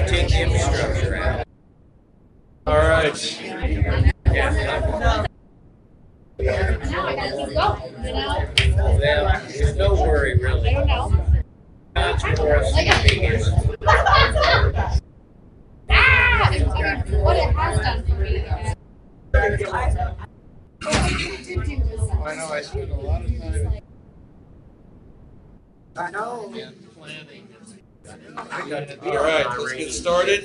take the infrastructure out. All right. Yeah. Now I gotta keep going, you know? Well, there's no worry I really. don't know. God's for us. What it has done for me. I know I spent a lot of time I know. planning. All right, let's get started.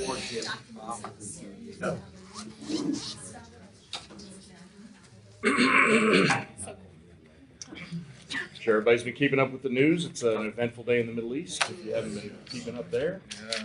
Sure, everybody's been keeping up with the news. It's an eventful day in the Middle East. If you haven't been keeping up there,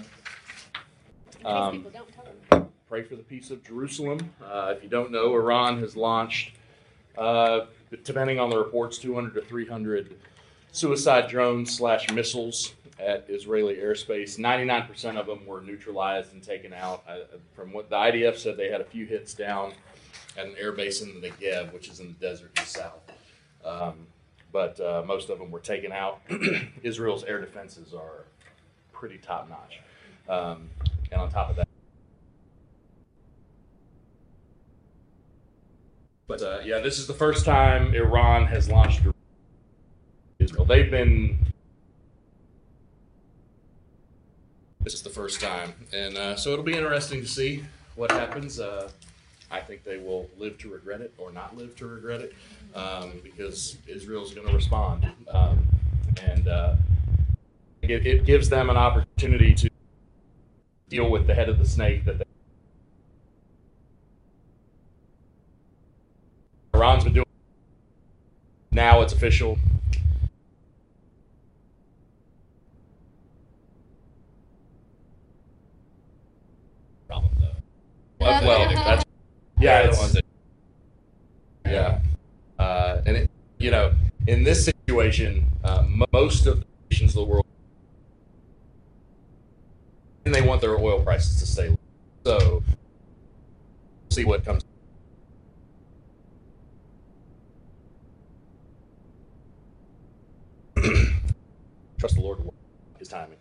pray for the peace of Jerusalem. If you don't know, Iran has launched, depending on the reports, 200 to 300 suicide drones / missiles at Israeli airspace. 99% of them were neutralized and taken out. From what the IDF said, they had a few hits down at an air base in the Negev, which is in the desert to the south. But most of them were taken out. Israel's air defenses are pretty top-notch. And on top of that, but yeah, this is the first time Iran has launched Israel. This is the first time, and so it'll be interesting to see what happens. I think they will live to regret it or not live to regret it, because Israel's going to respond, and it gives them an opportunity to deal with the head of the snake that Iran's been doing. Now it's official. Problem though. Well, that's yeah. And it, in this situation, most of the nations of the world, and they want their oil prices to stay low. So, see what comes. Trust the Lord to work His timing.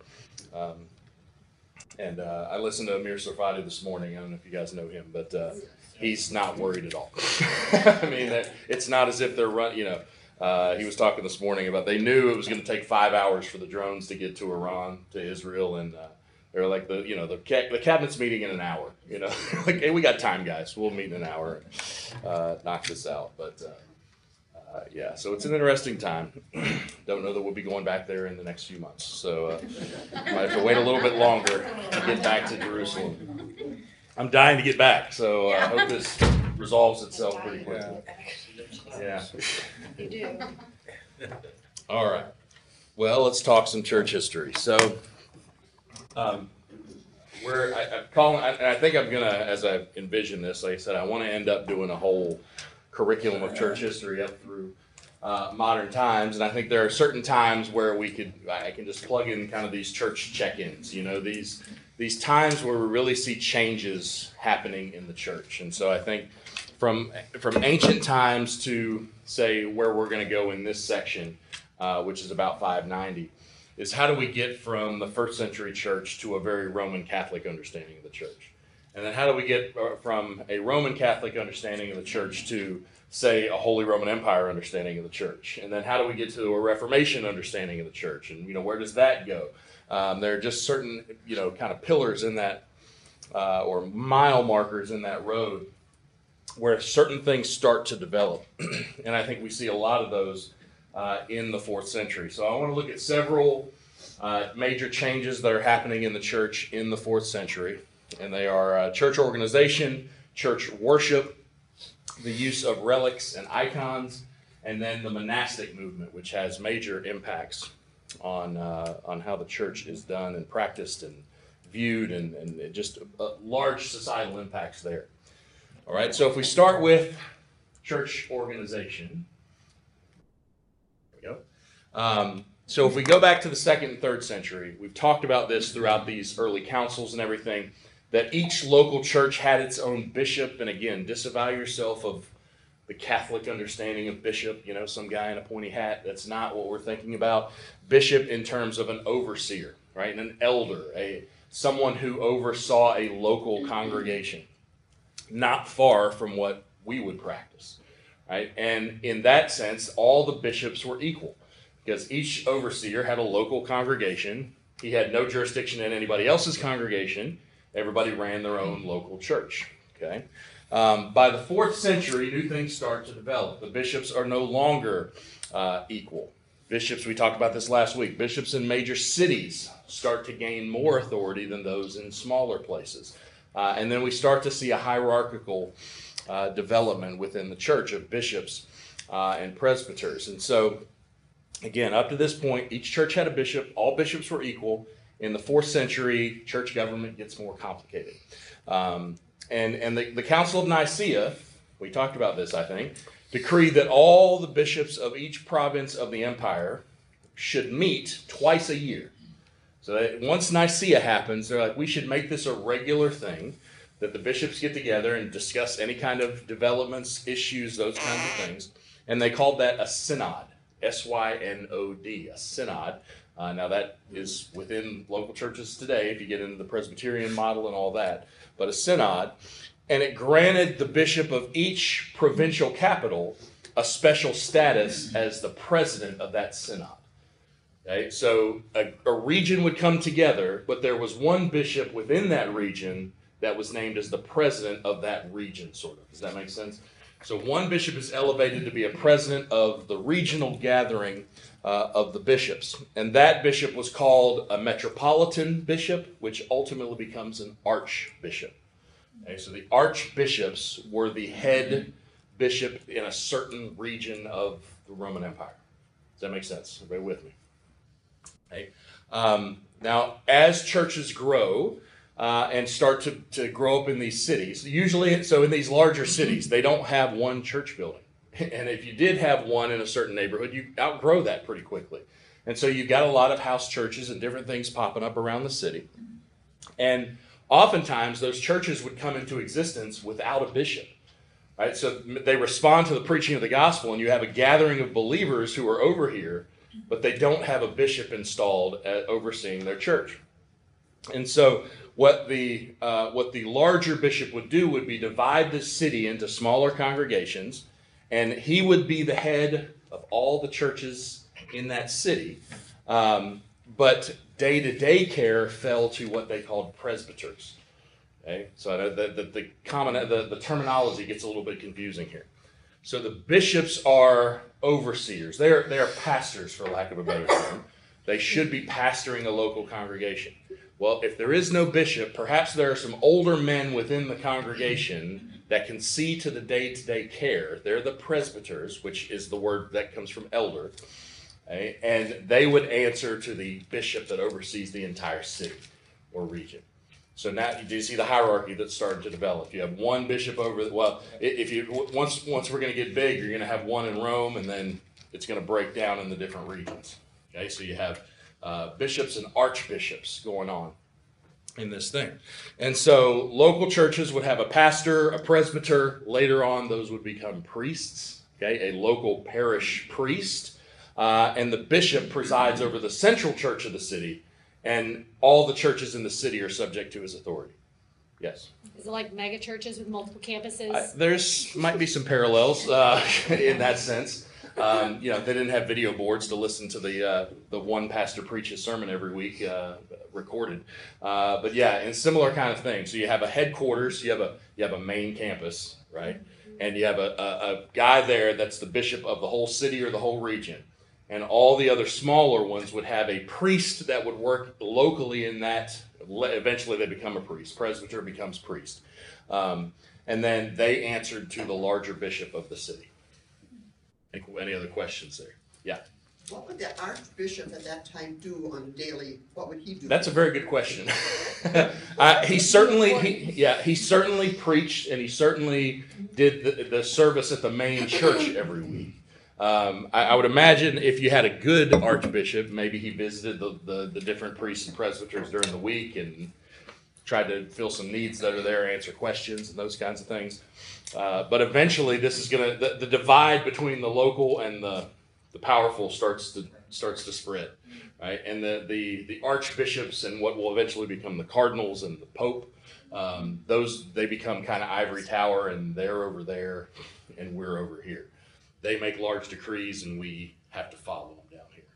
And I listened to Amir Sarfati this morning. I don't know if you guys know him, but he's not worried at all. I mean, it's not as if they're he was talking this morning about they knew it was going to take 5 hours for the drones to get to Iran, to Israel, and they were like the cabinet's meeting in an hour. Like, hey, we got time, guys. We'll meet in an hour and knock this out. But yeah, so it's an interesting time. Don't know that we'll be going back there in the next few months. So might have to wait a little bit longer to get back to Jerusalem. I'm dying to get back, so I hope this resolves itself pretty quickly. Yeah. You do. All right. Well, let's talk some church history. So, I'm calling. I think I'm gonna, as I envision this, like I said, I want to end up doing a whole curriculum of church history up through modern times, and I think there are certain times where I can just plug in kind of these church check-ins. These times where we really see changes happening in the church, and so I think from ancient times to say where we're going to go in this section, which is about 590, is how do we get from the first century church to a very Roman Catholic understanding of the church? And then how do we get from a Roman Catholic understanding of the church to, say, a Holy Roman Empire understanding of the church? And then how do we get to a Reformation understanding of the church? And, where does that go? There are just certain, kind of pillars in that, or mile markers in that road where certain things start to develop. And I think we see a lot of those in the 4th century. So I want to look at several major changes that are happening in the church in the 4th century. And they are church organization, church worship, the use of relics and icons, and then the monastic movement, which has major impacts on how the church is done and practiced and viewed, and just large societal impacts there. All right, so if we start with church organization, there we go. So if we go back to the 2nd and 3rd century, we've talked about this throughout these early councils and everything, that each local church had its own bishop. And again, disavow yourself of the Catholic understanding of bishop, some guy in a pointy hat. That's not what we're thinking about. Bishop in terms of an overseer, right? And an elder, someone who oversaw a local congregation, not far from what we would practice, right? And in that sense, all the bishops were equal because each overseer had a local congregation. He had no jurisdiction in anybody else's congregation. Everybody ran their own local church, okay? By the 4th century, new things start to develop. The bishops are no longer equal. Bishops, we talked about this last week, bishops in major cities start to gain more authority than those in smaller places. And then we start to see a hierarchical development within the church of bishops and presbyters. And so, again, up to this point, each church had a bishop. All bishops were equal. In the 4th century, church government gets more complicated. And the Council of Nicaea, we talked about this, I think, decreed that all the bishops of each province of the empire should meet twice a year. So that once Nicaea happens, they're like, we should make this a regular thing, that the bishops get together and discuss any kind of developments, issues, those kinds of things. And they called that a synod, S-Y-N-O-D, a synod. Now that is within local churches today, if you get into the Presbyterian model and all that, but a synod. And it granted the bishop of each provincial capital a special status as the president of that synod. Okay? So a region would come together, but there was one bishop within that region that was named as the president of that region, sort of. Does that make sense? So one bishop is elevated to be a president of the regional gathering of the bishops. And that bishop was called a metropolitan bishop, which ultimately becomes an archbishop. Okay, so the archbishops were the head bishop in a certain region of the Roman Empire. Does that make sense? Everybody with me? Okay. Now, as churches grow and start to grow up in these cities, usually, so in these larger cities, they don't have one church building. And if you did have one in a certain neighborhood, you outgrow that pretty quickly. And so you've got a lot of house churches and different things popping up around the city. And oftentimes, those churches would come into existence without a bishop, right? So they respond to the preaching of the gospel, and you have a gathering of believers who are over here, but they don't have a bishop installed overseeing their church. And so what the larger bishop would do would be divide the city into smaller congregations, and he would be the head of all the churches in that city. But day-to-day care fell to what they called presbyters. Okay, so the terminology gets a little bit confusing here. So the bishops are overseers. They are pastors, for lack of a better term. They should be pastoring a local congregation. Well, if there is no bishop, perhaps there are some older men within the congregation that can see to the day-to-day care. They're the presbyters, which is the word that comes from elder. Okay? And they would answer to the bishop that oversees the entire city or region. So now you do see the hierarchy that's starting to develop. You have one bishop over, well, if you once we're going to get big, you're going to have one in Rome, and then it's going to break down in the different regions. Okay, so you have bishops and archbishops going on in this thing. And so local churches would have a pastor, a presbyter. Later on, those would become priests, okay, a local parish priest. And the bishop presides over the central church of the city, and all the churches in the city are subject to his authority. Yes? Is it like mega churches with multiple campuses? There's might be some parallels in that sense. They didn't have video boards to listen to the one pastor preach his sermon every week recorded. But yeah, and similar kind of thing. So you have a headquarters, you have a main campus, right? And you have a guy there that's the bishop of the whole city or the whole region. And all the other smaller ones would have a priest that would work locally in that. Eventually they become a priest. Presbyter becomes priest. And then they answered to the larger bishop of the city. Any other questions there? Yeah. What would the archbishop at that time do on a daily, what would he do? That's a very good question. He certainly preached, and he certainly did the service at the main church every week. I would imagine if you had a good archbishop, maybe he visited the different priests and presbyters during the week and tried to fill some needs that are there, answer questions and those kinds of things. But eventually this is the divide between the local and the powerful starts starts to spread, right? And the archbishops and what will eventually become the cardinals and the pope, they become kind of ivory tower, and they're over there and we're over here. They make large decrees and we have to follow them down here.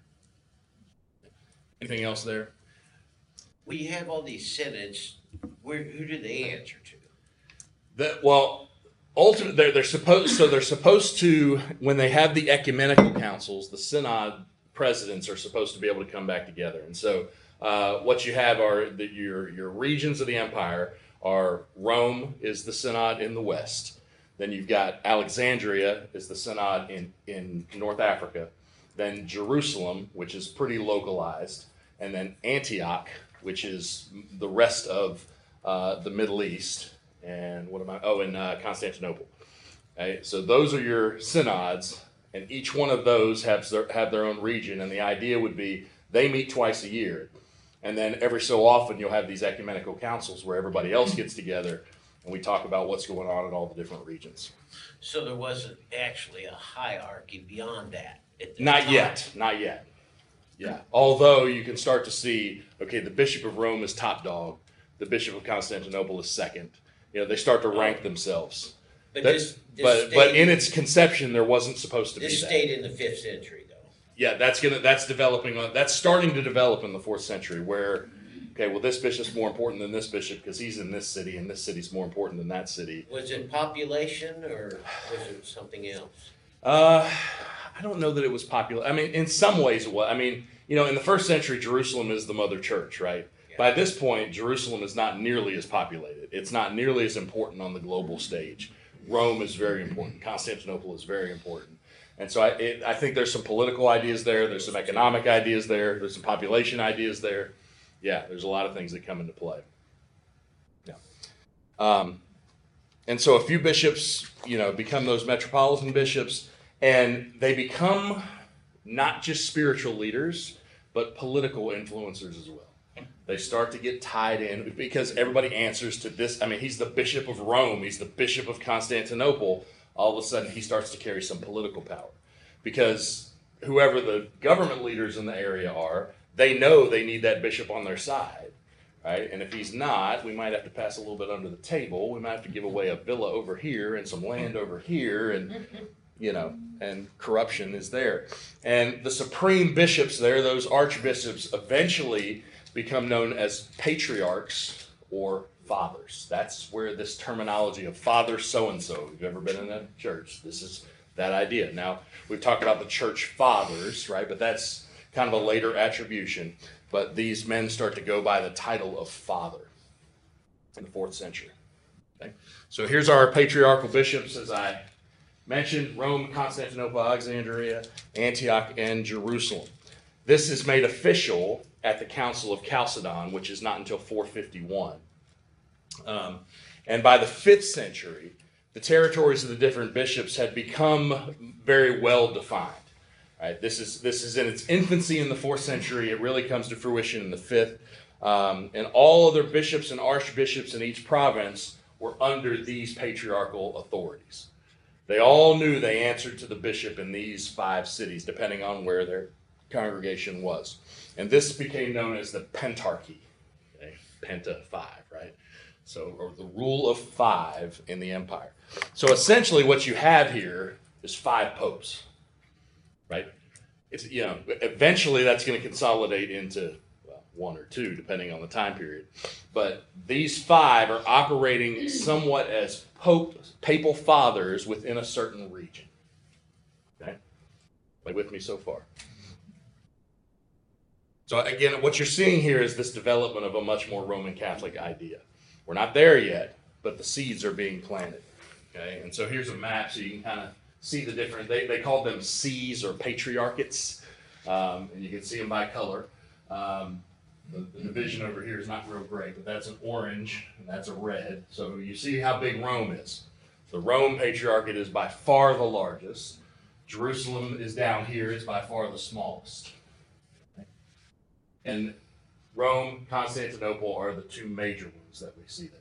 Anything else there? Well, you have all these synods. Who do they answer to? Ultimately, they're supposed to, when they have the ecumenical councils, the synod presidents are supposed to be able to come back together. And so what you have are your regions of the empire are Rome is the synod in the west. Then you've got Alexandria is the synod in North Africa. Then Jerusalem, which is pretty localized. And then Antioch, which is the rest of the Middle East. And Constantinople. Right? So those are your synods, and each one of those have their own region. And the idea would be they meet twice a year. And then every so often you'll have these ecumenical councils where everybody else gets together and we talk about what's going on in all the different regions. So there wasn't actually a hierarchy beyond that? Not yet. Yeah. Although you can start to see, okay, the Bishop of Rome is top dog. The Bishop of Constantinople is second. They start to rank themselves. But but in its conception, there wasn't supposed to be that. This stayed in the 5th century, though. Yeah, that's starting to develop in the 4th century where, okay, well, this bishop's more important than this bishop because he's in this city, and this city's more important than that city. Was it population, or was it something else? I don't know that it was popular. I mean, in some ways it was. I mean, in the 1st century, Jerusalem is the mother church, right? Yeah. By this point, Jerusalem is not nearly as populated. It's not nearly as important on the global stage. Rome is very important. Constantinople is very important. And so I think there's some political ideas there. There's some economic ideas there. There's some population ideas there. Yeah, there's a lot of things that come into play. Yeah. And so a few bishops, become those metropolitan bishops, and they become not just spiritual leaders, but political influencers as well. They start to get tied in because everybody answers to this. I mean, he's the Bishop of Rome. He's the Bishop of Constantinople. All of a sudden, he starts to carry some political power because whoever the government leaders in the area are, they know they need that bishop on their side, right? And if he's not, we might have to pass a little bit under the table. We might have to give away a villa over here and some land over here, and and corruption is there. And the supreme bishops there, those archbishops, eventually become known as patriarchs or fathers. That's where this terminology of father so-and-so, if you've ever been in a church, this is that idea. Now, we've talked about the church fathers, right? But that's kind of a later attribution. But these men start to go by the title of father in the 4th century. Okay? So here's our patriarchal bishops, as I mentioned: Rome, Constantinople, Alexandria, Antioch, and Jerusalem. This is made official at the Council of Chalcedon, which is not until 451. And by the 5th century, the territories of the different bishops had become very well defined. Right? This is in its infancy in the 4th century. It really comes to fruition in the 5th. And all other bishops and archbishops in each province were under these patriarchal authorities. They all knew they answered to the bishop in these 5 cities, depending on where their congregation was. And this became known as the Pentarchy. Okay? Penta, 5, right? So, or the rule of 5 in the empire. So essentially what you have here is 5 popes, right? It's, eventually that's going to consolidate into 1 or 2, depending on the time period. But these 5 are operating somewhat as papal fathers within a certain region. Okay? Play with me so far. So again, what you're seeing here is this development of a much more Roman Catholic idea. We're not there yet, but the seeds are being planted. Okay, and so here's a map so you can kind of see the different. They called them sees or patriarchates, and you can see them by color. The division over here is not real great, but that's an orange and that's a red. So you see how big Rome is. The Rome Patriarchate is by far the largest. Jerusalem is down here. It's by far the smallest. And Rome, Constantinople are the 2 major ones that we see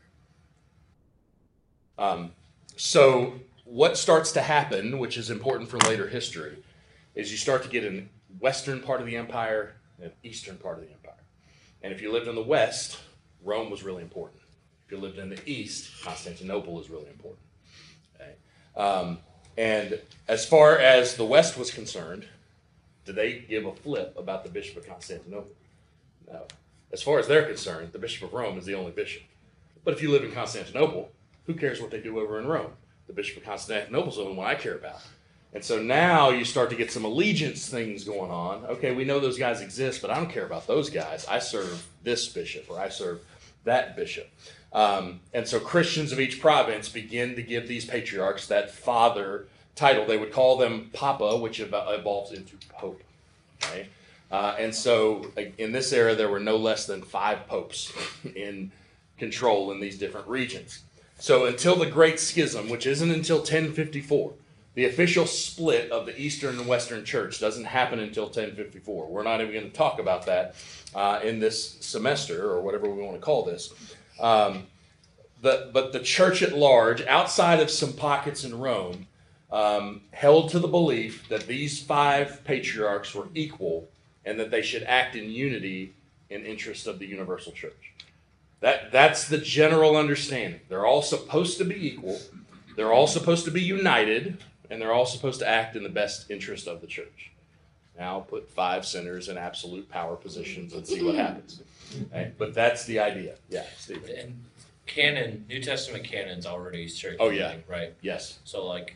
there. So what starts to happen, which is important for later history, is you start to get an western part of the empire and eastern part of the empire. And if you lived in the west, Rome was really important. If you lived in the east, Constantinople was really important. Okay? And as far as the west was concerned, did they give a flip about the Bishop of Constantinople? No. As far as they're concerned, the Bishop of Rome is the only bishop. But if you live in Constantinople, who cares what they do over in Rome? The Bishop of Constantinople is the only one I care about. And so now you start to get some allegiance things going on. Okay, we know those guys exist, but I don't care about those guys. I serve this bishop, or I serve that bishop. And so Christians of each province begin to give these patriarchs that father title. They would call them Papa, which evolves into Pope. Okay? And so in this era, there were no less than 5 popes in control in these different regions. So until the Great Schism, which isn't until 1054, the official split of the Eastern and Western Church doesn't happen until 1054. We're not even going to talk about that in this semester, or whatever we want to call this. But the church at large, outside of some pockets in Rome, held to the belief that these 5 patriarchs were equal and that they should act in unity in interest of the universal church. That's the general understanding. They're all supposed to be equal. They're all supposed to be united. And they're all supposed to act in the best interest of the church. Now put 5 sinners in absolute power positions and see what happens. Okay? But that's the idea. Yeah, Steve. And New Testament canon's already circulating, Oh, yeah. right? Yes. So like,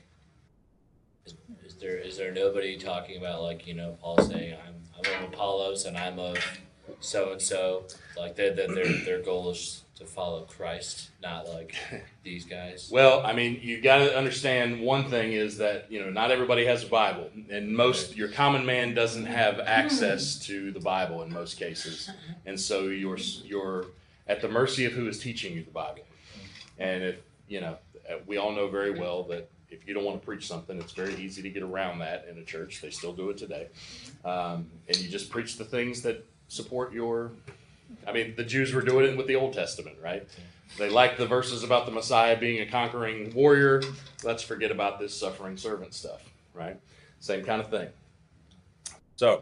is there nobody talking about, like, Paul saying I'm of Apollos and I'm of so and so, like their goal is to follow Christ, not like these guys? Well, I mean, you got to understand one thing is that, not everybody has a Bible, and your common man doesn't have access to the Bible in most cases. And so you're at the mercy of who is teaching you the Bible. And if, we all know very well that if you don't want to preach something, it's very easy to get around that in a church. They still do it today. And you just preach the things that support the Jews were doing it with the Old Testament, right? They liked the verses about the Messiah being a conquering warrior. Let's forget about this suffering servant stuff, right? Same kind of thing. So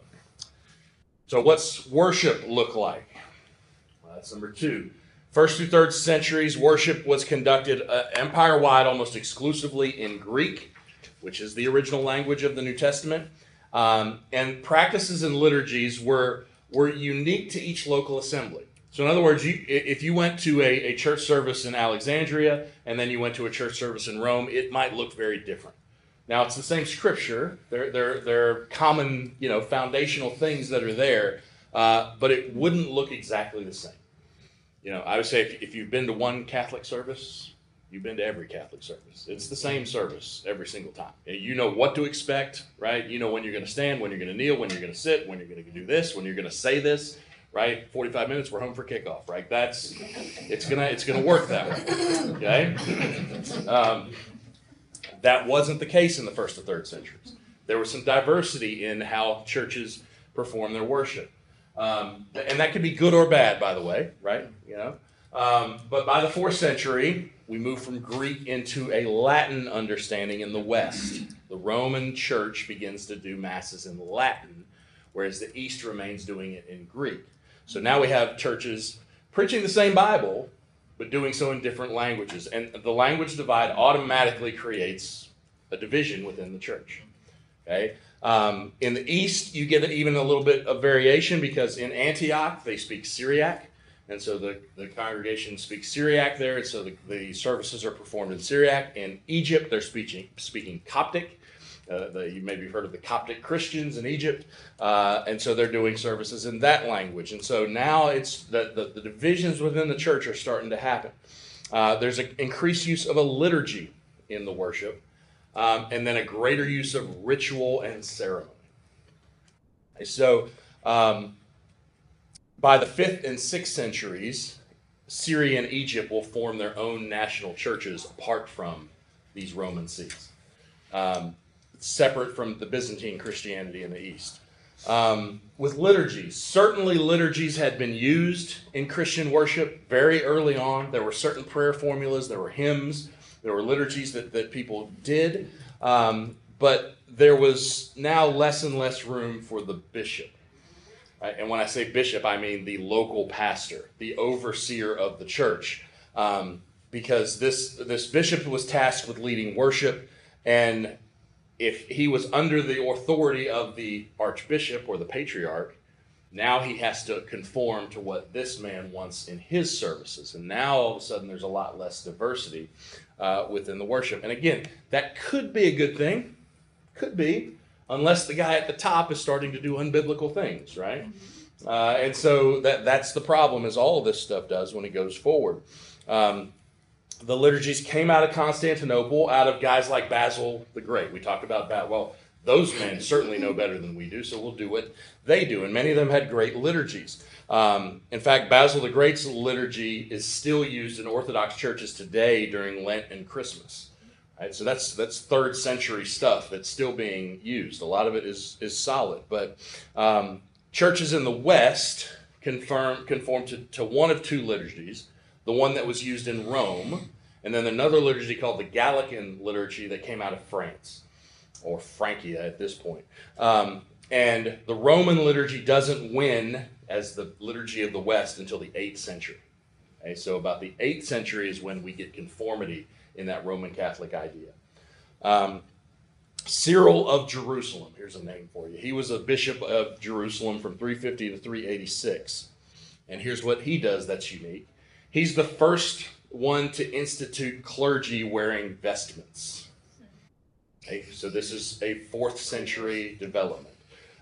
what's worship look like? Well, that's number 2. First through third centuries, worship was conducted empire-wide almost exclusively in Greek, which is the original language of the New Testament. And practices and liturgies were unique to each local assembly. So in other words, if you went to a church service in Alexandria and then you went to a church service in Rome, it might look very different. Now, it's the same scripture. There are common, foundational things that are there, but it wouldn't look exactly the same. I would say if you've been to one Catholic service, you've been to every Catholic service. It's the same service every single time. You know what to expect, right? You know when you're going to stand, when you're going to kneel, when you're going to sit, when you're going to do this, when you're going to say this, right? 45 minutes, we're home for kickoff, right? It's gonna work that way, okay? That wasn't the case in the first and third centuries. There was some diversity in how churches perform their worship. And that could be good or bad, by the way, right? But by the 4th century, we move from Greek into a Latin understanding in the West. The Roman Church begins to do masses in Latin, whereas the East remains doing it in Greek. So now we have churches preaching the same Bible, but doing so in different languages. And the language divide automatically creates a division within the church. Okay? In the East, you get even a little bit of variation because in Antioch, they speak Syriac. And so the congregation speaks Syriac there, and so the services are performed in Syriac. In Egypt, they're speaking Coptic. You maybe heard of the Coptic Christians in Egypt. And so they're doing services in that language. And so now it's the divisions within the church are starting to happen. There's an increased use of a liturgy in the worship, and then a greater use of ritual and ceremony. So by the 5th and 6th centuries, Syria and Egypt will form their own national churches apart from these Roman sees, separate from the Byzantine Christianity in the East. With liturgies, certainly liturgies had been used in Christian worship very early on. There were certain prayer formulas, there were hymns, there were liturgies that people did, but there was now less and less room for the bishop. Right? And when I say bishop, I mean the local pastor, the overseer of the church. Because this bishop was tasked with leading worship, and if he was under the authority of the archbishop or the patriarch, now he has to conform to what this man wants in his services. And now all of a sudden there's a lot less diversity within the worship. And again, that could be a good thing. Could be, unless the guy at the top is starting to do unbiblical things, right? And so that's the problem, is all of this stuff does when it goes forward. The liturgies came out of Constantinople, out of guys like Basil the Great. We talked about that. Well, those men certainly know better than we do, so we'll do what they do. And many of them had great liturgies. In fact, Basil the Great's liturgy is still used in Orthodox churches today during Lent and Christmas. Right? So that's 3rd century stuff that's still being used. A lot of it is solid. But churches in the West conform to one of 2 liturgies. The one that was used in Rome, and then another liturgy called the Gallican liturgy that came out of France, or Francia at this point. And the Roman liturgy doesn't win as the liturgy of the West until the 8th century. Okay, so about the 8th century is when we get conformity in that Roman Catholic idea. Cyril of Jerusalem, here's a name for you. He was a bishop of Jerusalem from 350 to 386. And here's what he does that's unique. He's the first one to institute clergy wearing vestments. Okay, so this is a 4th century development.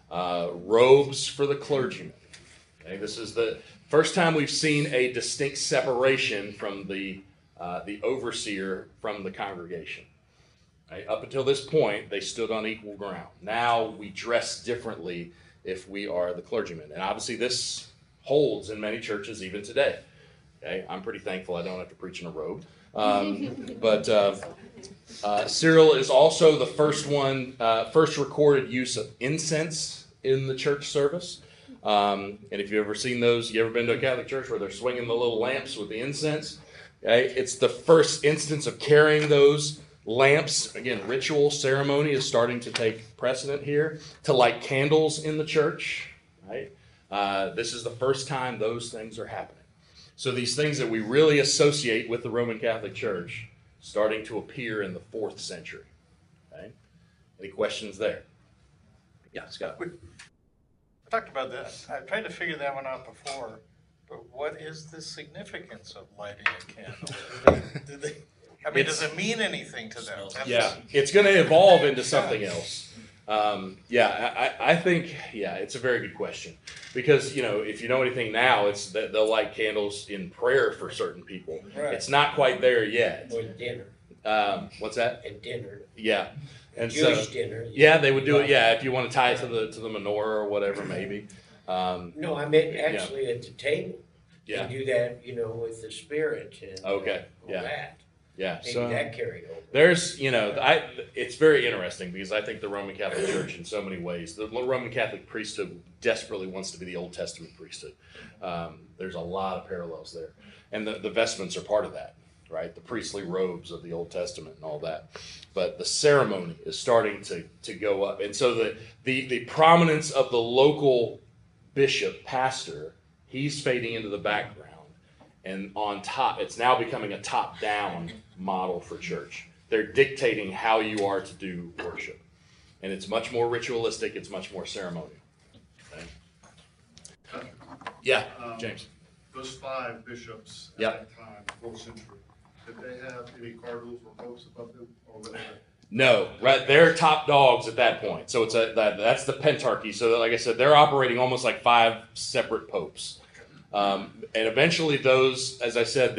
Robes for the clergyman. Okay, this is the first time we've seen a distinct separation from the overseer from the congregation. Okay, up until this point, they stood on equal ground. Now we dress differently if we are the clergyman. And obviously this holds in many churches even today. Okay, I'm pretty thankful I don't have to preach in a robe. But Cyril is also the first recorded use of incense in the church service. And if you've ever seen those, you ever been to a Catholic church where they're swinging the little lamps with the incense? Okay, it's the first instance of carrying those lamps. Again, ritual ceremony is starting to take precedent here, to light candles in the church. Right? This is the first time those things are happening. So these things that we really associate with the Roman Catholic Church starting to appear in the 4th century. Okay? Any questions there? Yeah, Scott. We talked about this. I tried to figure that one out before, but what is the significance of lighting a candle? Does it mean anything to them? Yeah, it's going to evolve into something else. I think, it's a very good question. Because, if you know anything now, it's that they'll light candles in prayer for certain people. Right. It's not quite there yet. Or dinner. What's that? At dinner. Yeah. And Jewish dinner. Yeah, they would do it, if you want to tie it to the menorah or whatever, maybe. No, I meant actually at the table. Yeah. And do that, with the spirit and Okay, all yeah. that. Yeah, Maybe so that carried over. there's, it's very interesting because I think the Roman Catholic Church in so many ways, the Roman Catholic priesthood desperately wants to be the Old Testament priesthood. There's a lot of parallels there. And the vestments are part of that, right? The priestly robes of the Old Testament and all that. But the ceremony is starting to go up. And so the prominence of the local bishop, pastor, he's fading into the background. And on top, it's now becoming a top-down model for church. They're dictating how you are to do worship. And it's much more ritualistic. It's much more ceremonial. Okay? Yeah, James. Those 5 bishops at Yeah. that time, 4th century, did they have any cardinals or popes above them? Or were they? No, right? They're top dogs at that point. So it's that's the pentarchy. So like I said, they're operating almost like 5 separate popes. And eventually those, as I said,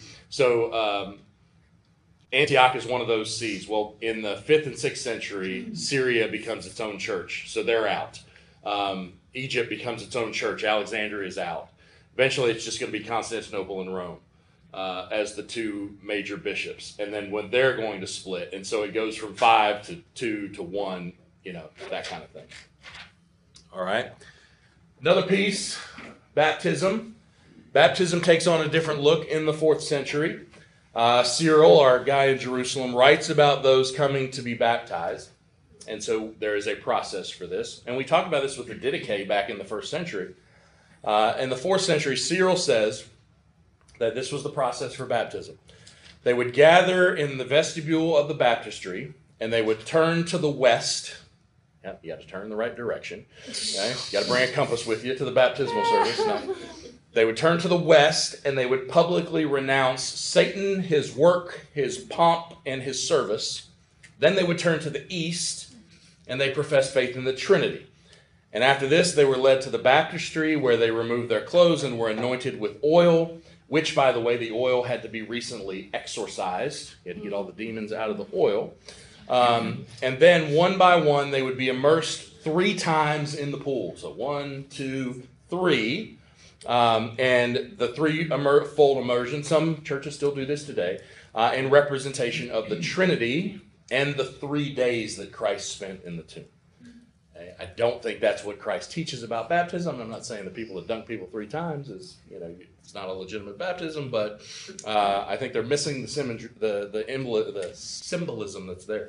Antioch is one of those sees. Well, in the 5th and 6th century, Syria becomes its own church. So they're out. Egypt becomes its own church. Alexandria is out. Eventually it's just going to be Constantinople and Rome as the 2 major bishops. And then when they're going to split. And so it goes from 5 to 2 to 1, that kind of thing. All right. Another piece. Baptism. Baptism takes on a different look in the 4th century. Cyril, our guy in Jerusalem, writes about those coming to be baptized. And so there is a process for this. And we talked about this with the Didache back in the 1st century. In the 4th century, Cyril says that this was the process for baptism. They would gather in the vestibule of the baptistry, and they would turn to the west. Yep, you got to turn in the right direction. Okay? You got to bring a compass with you to the baptismal service. No. They would turn to the west, and they would publicly renounce Satan, his work, his pomp, and his service. Then they would turn to the east, and they professed faith in the Trinity. And after this, they were led to the baptistry, where they removed their clothes and were anointed with oil, which, by the way, the oil had to be recently exorcised. You had to get all the demons out of the oil. And then, one by one, they would be immersed 3 times in the pool. So 1, 2, 3. And the 3-fold immersion, some churches still do this today, in representation of the Trinity and the 3 days that Christ spent in the tomb. I don't think that's what Christ teaches about baptism. I'm not saying the people that dunk people 3 times is, it's not a legitimate baptism, but I think they're missing the symbolism that's there.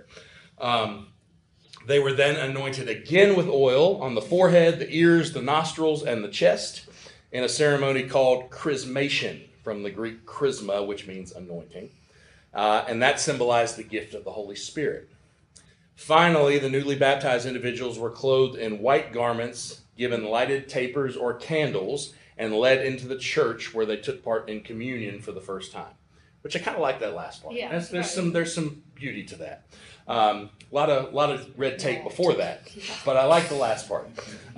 They were then anointed again with oil on the forehead, the ears, the nostrils, and the chest in a ceremony called chrismation, from the Greek chrisma, which means anointing. And that symbolized the gift of the Holy Spirit. Finally, the newly baptized individuals were clothed in white garments, given lighted tapers or candles, and led into the church where they took part in communion for the first time. Which I kind of like that last part. Yeah, There's some beauty to that. A lot of red tape before that, but I like the last part.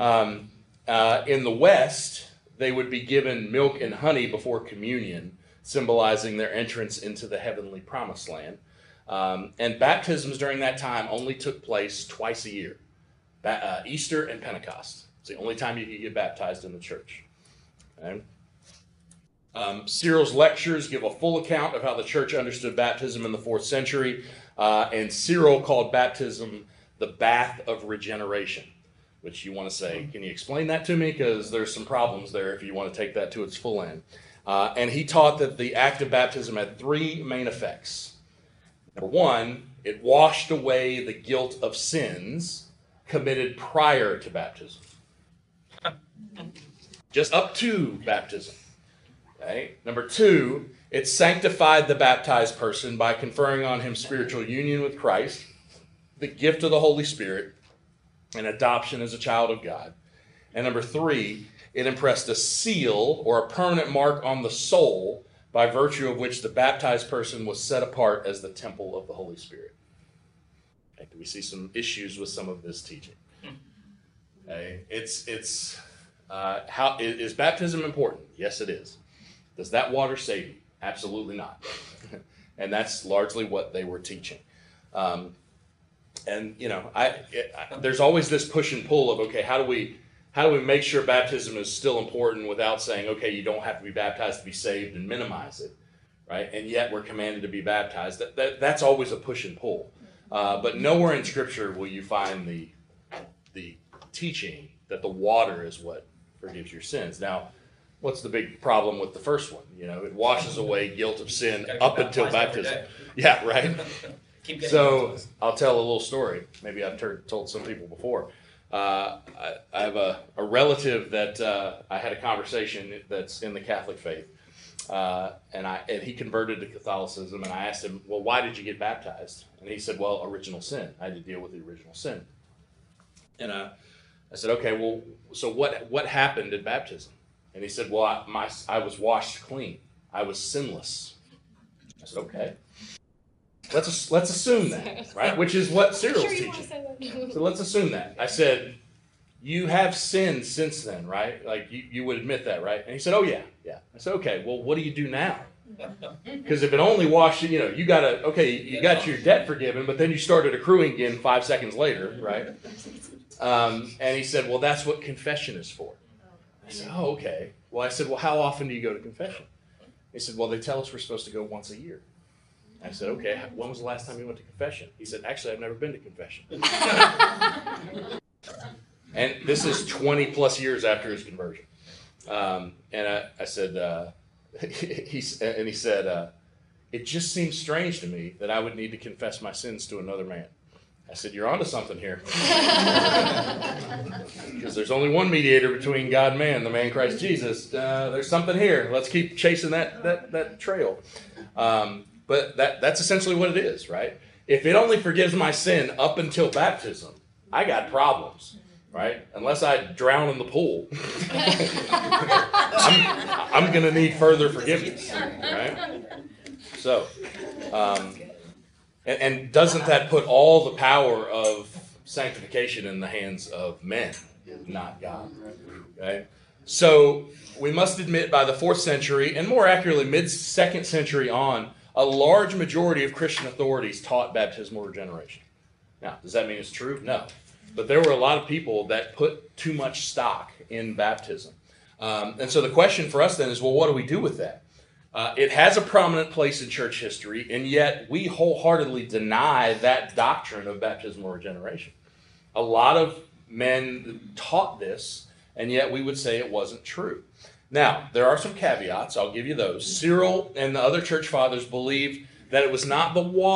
In the West, they would be given milk and honey before communion, symbolizing their entrance into the heavenly promised land. And baptisms during that time only took place twice a year, Easter and Pentecost. It's the only time you could get baptized in the church. Okay? Cyril's lectures give a full account of how the church understood baptism in the 4th century, and Cyril called baptism the bath of regeneration, which you want to say, can you explain that to me? Because there's some problems there if you want to take that to its full end. And he taught that the act of baptism had 3 main effects. Number 1, it washed away the guilt of sins committed prior to baptism. Just up to baptism. Okay? Number 2, it sanctified the baptized person by conferring on him spiritual union with Christ, the gift of the Holy Spirit, and adoption as a child of God. And number 3, it impressed a seal or a permanent mark on the soul by virtue of which the baptized person was set apart as the temple of the Holy Spirit. Okay, do we see some issues with some of this teaching? Okay, is baptism important? Yes, it is. Does that water save you? Absolutely not. And that's largely what they were teaching. There's always this push and pull of, okay, how do we make sure baptism is still important without saying, okay, you don't have to be baptized to be saved, and minimize it, right? And yet we're commanded to be baptized. That's always a push and pull. But nowhere in Scripture will you find the teaching that the water is what forgives your sins. Now, what's the big problem with the first one? It washes away guilt of sin up until baptism. Yeah, right? So I'll tell a little story. Maybe I've told some people before. I have a relative that I had a conversation that's in the Catholic faith, and he converted to Catholicism, and I asked him, well, why did you get baptized? And he said, well, original sin. I had to deal with the original sin. And I said, okay, well, so what happened at baptism? And he said, well, I was washed clean. I was sinless. I said, okay. Let's assume that, right? Which is what Cyril's teaching. So let's assume that. I said, you have sinned since then, right? Like you would admit that, right? And he said, oh yeah. I said, okay, well, what do you do now? Because if it only washed, you got your debt forgiven, but then you started accruing again 5 seconds later, right? And he said, well, that's what confession is for. I said, oh, okay. Well, I said, well, how often do you go to confession? He said, well, they tell us we're supposed to go once a year. I said, okay, when was the last time you went to confession? He said, actually, I've never been to confession. And this is 20 plus years after his conversion. And I said, he said, it just seems strange to me that I would need to confess my sins to another man. I said, you're onto something here. Because there's only one mediator between God and man, the man Christ Jesus. There's something here. Let's keep chasing that trail. But that's essentially what it is, right? If it only forgives my sin up until baptism, I got problems, right? Unless I drown in the pool, I'm going to need further forgiveness, right? So, and doesn't that put all the power of sanctification in the hands of men, not God? Okay? So we must admit by the 4th century, and more accurately mid-2nd century on, a large majority of Christian authorities taught baptismal regeneration. Now, does that mean it's true? No. But there were a lot of people that put too much stock in baptism. And so the question for us then is, well, what do we do with that? It has a prominent place in church history, and yet we wholeheartedly deny that doctrine of baptismal regeneration. A lot of men taught this, and yet we would say it wasn't true. Now, there are some caveats. I'll give you those. Cyril and the other church fathers believed that it was not the water